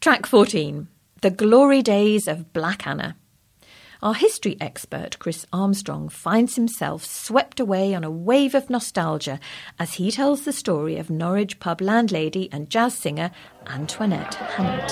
Track 14, The Glory Days of Black Anna. Our history expert, Chris Armstrong, finds himself swept away on a wave of nostalgia as he tells the story of Norwich pub landlady and jazz singer Antoinette Hannant.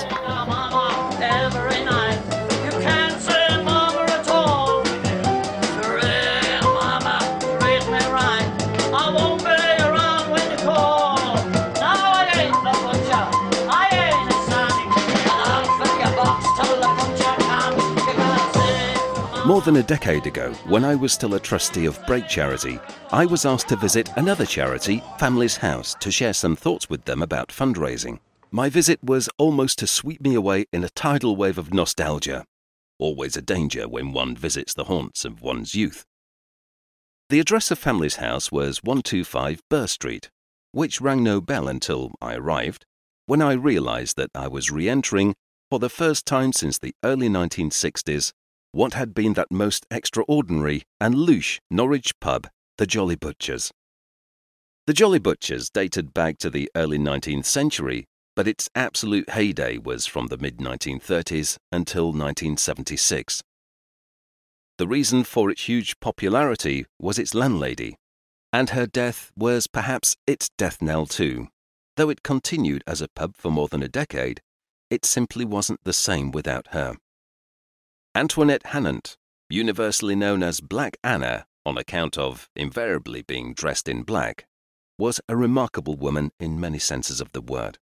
Every night you can't say mama at all. Hooray, mama, treat me right. I won't be around when you call. No, I ain't the butcher. I ain't a Sonic. I'll fill your box till the butcher comes. You're gonna see. More than a decade ago, when I was still a trustee of Break Charity, I was asked to visit another charity, Family's House, to share some thoughts with them about fundraising. My visit was almost to sweep me away in a tidal wave of nostalgia. Always a danger when one visits the haunts of one's youth. The address of Family's House was 125 Burr Street, which rang no bell until I arrived, when I realised that I was re-entering, for the first time since the early 1960s, what had been that most extraordinary and louche Norwich pub, the Jolly Butchers. The Jolly Butchers dated back to the early 19th century, but its absolute heyday was from the mid-1930s until 1976. The reason for its huge popularity was its landlady, and her death was perhaps its death knell too. Though it continued as a pub for more than a decade, it simply wasn't the same without her. Antoinette Hannant, universally known as Black Anna on account of invariably being dressed in black, was a remarkable woman in many senses of the word.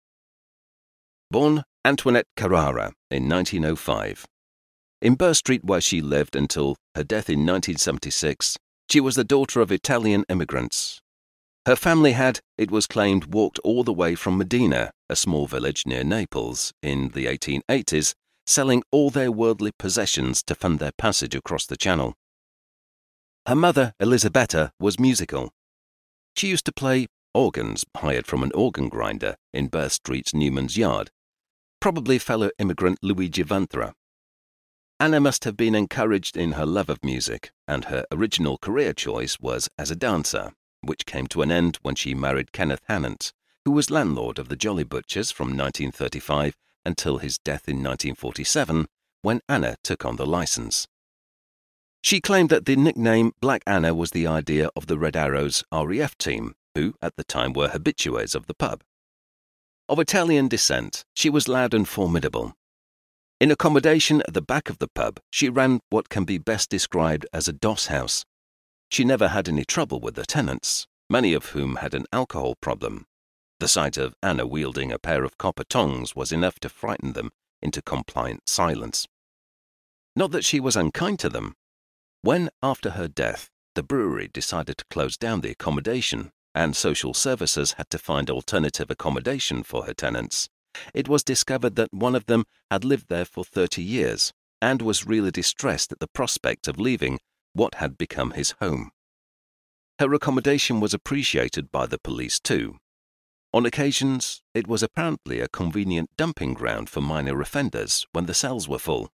Born Antoinette Carrara in 1905. In Burr Street, where she lived until her death in 1976, she was the daughter of Italian immigrants. Her family had, it was claimed, walked all the way from Medina, a small village near Naples, in the 1880s, selling all their worldly possessions to fund their passage across the Channel. Her mother, Elisabetta, was musical. She used to play organs hired from an organ grinder in Burr Street's Newman's Yard, probably fellow immigrant Luigi Vantra. Anna must have been encouraged in her love of music, and her original career choice was as a dancer, which came to an end when she married Kenneth Hannant, who was landlord of the Jolly Butchers from 1935 until his death in 1947, when Anna took on the license. She claimed that the nickname Black Anna was the idea of the Red Arrows RAF team, who at the time were habitués of the pub. Of Italian descent, she was loud and formidable. In accommodation at the back of the pub, she ran what can be best described as a doss house. She never had any trouble with the tenants, many of whom had an alcohol problem. The sight of Anna wielding a pair of copper tongs was enough to frighten them into compliant silence. Not that she was unkind to them. When, after her death, the brewery decided to close down the accommodation and social services had to find alternative accommodation for her tenants, it was discovered that one of them had lived there for 30 years and was really distressed at the prospect of leaving what had become his home. Her accommodation was appreciated by the police too. On occasions, it was apparently a convenient dumping ground for minor offenders when the cells were full.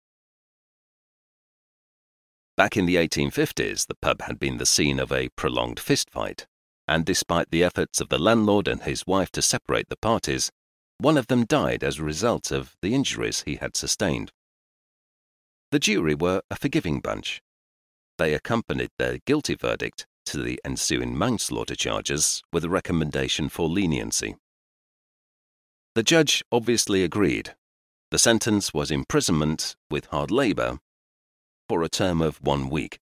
Back in the 1850s, the pub had been the scene of a prolonged fistfight, and despite the efforts of the landlord and his wife to separate the parties, one of them died as a result of the injuries he had sustained. The jury were a forgiving bunch. They accompanied their guilty verdict to the ensuing manslaughter charges with a recommendation for leniency. The judge obviously agreed. The sentence was imprisonment with hard labour for a term of 1 week.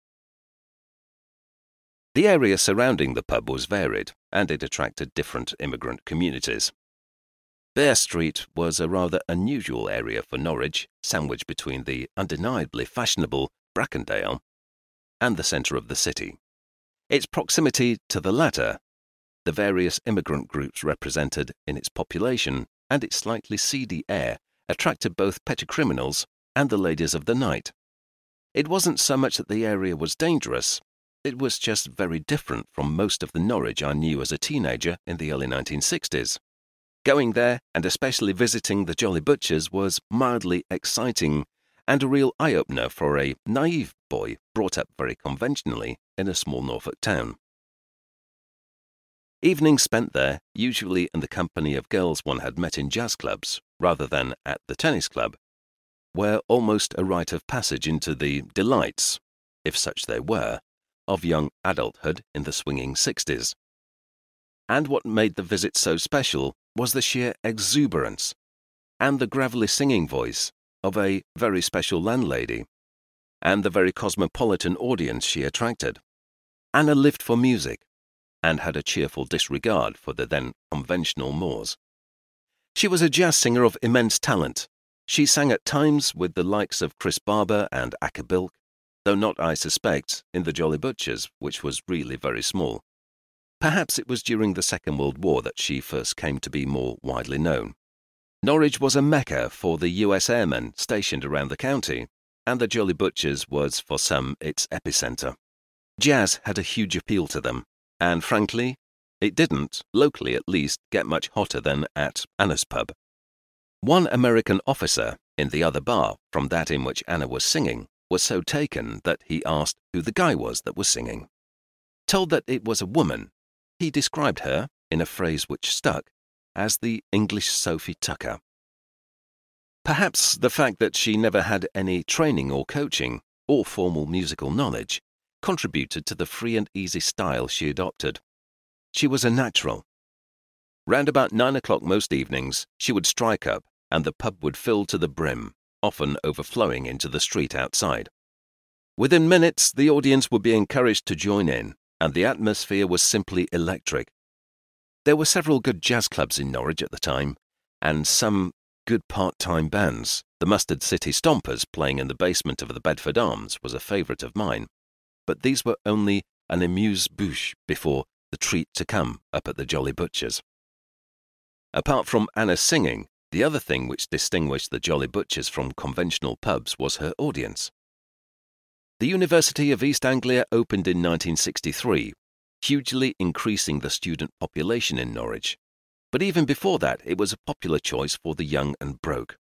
The area surrounding the pub was varied, and it attracted different immigrant communities. Burr Street was a rather unusual area for Norwich, sandwiched between the undeniably fashionable Brackendale and the centre of the city. Its proximity to the latter, the various immigrant groups represented in its population, and its slightly seedy air attracted both petty criminals and the ladies of the night. It wasn't so much that the area was dangerous, it was just very different from most of the Norwich I knew as a teenager in the early 1960s. Going there, and especially visiting the Jolly Butchers, was mildly exciting and a real eye-opener for a naive boy brought up very conventionally in a small Norfolk town. Evenings spent there, usually in the company of girls one had met in jazz clubs, rather than at the tennis club, were almost a rite of passage into the delights, if such they were, of young adulthood in the swinging 60s. And what made the visit so special was the sheer exuberance and the gravelly singing voice of a very special landlady, and the very cosmopolitan audience she attracted. Anna lived for music, and had a cheerful disregard for the then conventional mores. She was a jazz singer of immense talent. She sang at times with the likes of Chris Barber and Acker Bilk, though not, I suspect, in the Jolly Butchers, which was really very small. Perhaps it was during the Second World War that she first came to be more widely known. Norwich was a mecca for the US airmen stationed around the county, and the Jolly Butchers was for some its epicentre. Jazz had a huge appeal to them, and frankly, it didn't, locally at least, get much hotter than at Anna's pub. One American officer in the other bar from that in which Anna was singing was so taken that he asked who the guy was that was singing. Told that it was a woman, he described her, in a phrase which stuck, as the English Sophie Tucker. Perhaps the fact that she never had any training or coaching, or formal musical knowledge, contributed to the free and easy style she adopted. She was a natural. Round about 9 o'clock most evenings, she would strike up, and the pub would fill to the brim, often overflowing into the street outside. Within minutes, the audience would be encouraged to join in, and the atmosphere was simply electric. There were several good jazz clubs in Norwich at the time, and some good part-time bands. The Mustard City Stompers playing in the basement of the Bedford Arms was a favourite of mine, but these were only an amuse-bouche before the treat to come up at the Jolly Butchers. Apart from Anna's singing, the other thing which distinguished the Jolly Butchers from conventional pubs was her audience. The University of East Anglia opened in 1963, hugely increasing the student population in Norwich, but even before that it was a popular choice for the young and broke.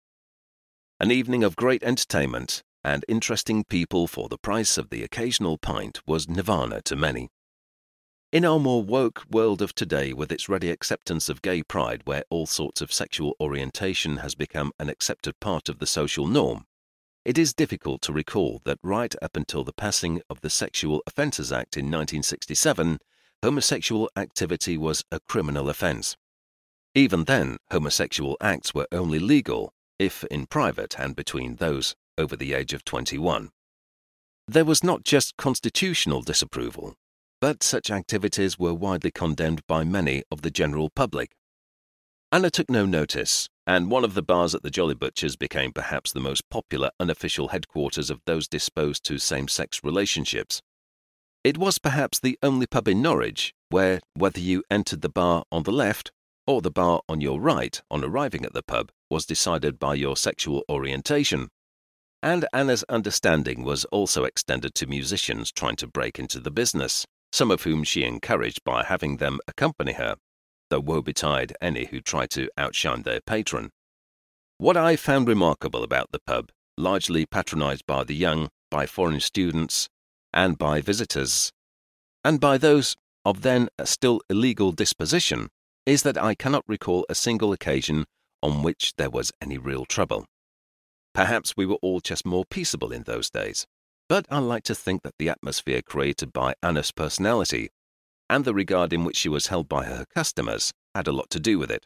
An evening of great entertainment and interesting people for the price of the occasional pint was nirvana to many. In our more woke world of today, with its ready acceptance of gay pride where all sorts of sexual orientation has become an accepted part of the social norm, it is difficult to recall that right up until the passing of the Sexual Offences Act in 1967, homosexual activity was a criminal offence. Even then, homosexual acts were only legal if in private and between those over the age of 21. There was not just constitutional disapproval, but such activities were widely condemned by many of the general public. Anna took no notice, and one of the bars at the Jolly Butchers became perhaps the most popular unofficial headquarters of those disposed to same-sex relationships. It was perhaps the only pub in Norwich where, whether you entered the bar on the left or the bar on your right on arriving at the pub, was decided by your sexual orientation. And Anna's understanding was also extended to musicians trying to break into the business, some of whom she encouraged by having them accompany her, though woe betide any who tried to outshine their patron. What I found remarkable about the pub, largely patronised by the young, by foreign students, and by visitors, and by those of then a still illegal disposition, is that I cannot recall a single occasion on which there was any real trouble. Perhaps we were all just more peaceable in those days, but I like to think that the atmosphere created by Anna's personality and the regard in which she was held by her customers had a lot to do with it.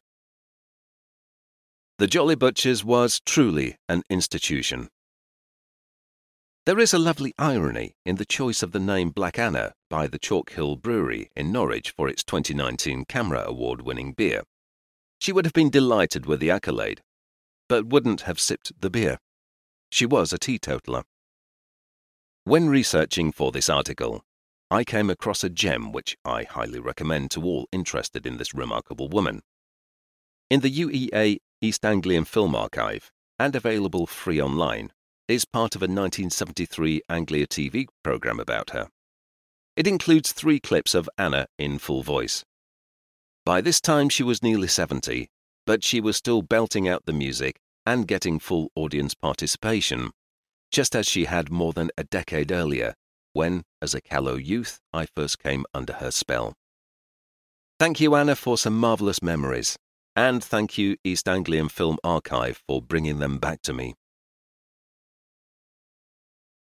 The Jolly Butchers was truly an institution. There is a lovely irony in the choice of the name Black Anna by the Chalk Hill Brewery in Norwich for its 2019 CAMRA Award-winning beer. She would have been delighted with the accolade, but wouldn't have sipped the beer. She was a teetotaler. When researching for this article, I came across a gem which I highly recommend to all interested in this remarkable woman. In the UEA East Anglian Film Archive, and available free online, is part of a 1973 Anglia TV programme about her. It includes 3 clips of Anna in full voice. By this time she was nearly 70, but she was still belting out the music and getting full audience participation, just as she had more than a decade earlier, when, as a callow youth, I first came under her spell. Thank you, Anna, for some marvellous memories, And thank you, East Anglian Film Archive, for bringing them back to me.